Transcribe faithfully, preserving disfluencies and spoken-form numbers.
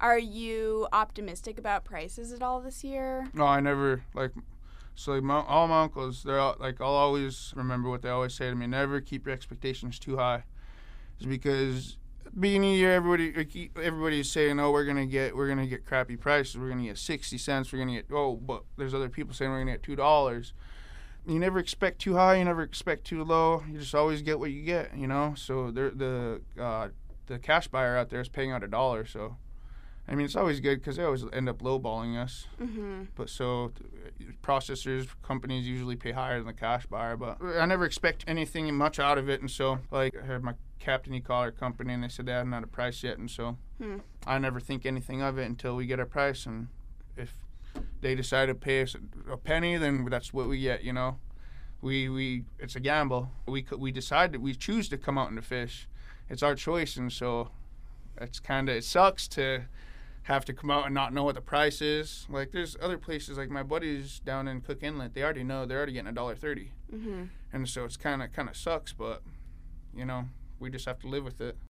Are you optimistic about prices at all this year? No, I never, like, so like my, all my uncles, they're all, like, I'll always remember what they always say to me: never keep your expectations too high. It's because beginning of the year, everybody like, everybody's saying, oh, we're gonna get we're gonna get crappy prices. We're gonna get sixty cents. We're gonna get oh, but there's other people saying we're gonna get two dollars. You never expect too high. You never expect too low. You just always get what you get. You know. So the uh, the cash buyer out there is paying out a dollar. So. I mean, it's always good because they always end up lowballing us. Mm-hmm. But so processors, companies usually pay higher than the cash buyer. But I never expect anything much out of it. And so, like, I heard my captain, he called our company, and they said they hadn't had a price yet. And so hmm. I never think anything of it until we get our price. And if they decide to pay us a penny, then that's what we get, you know. We, we it's a gamble. We, we decide that we choose to come out and to fish. It's our choice. And so it's kind of, it sucks to have to come out and not know what the price is. Like, there's other places, like my buddies down in Cook Inlet, they already know, they're already getting a dollar thirty. Mm-hmm. And so it's kind of kind of sucks, but, you know, we just have to live with it.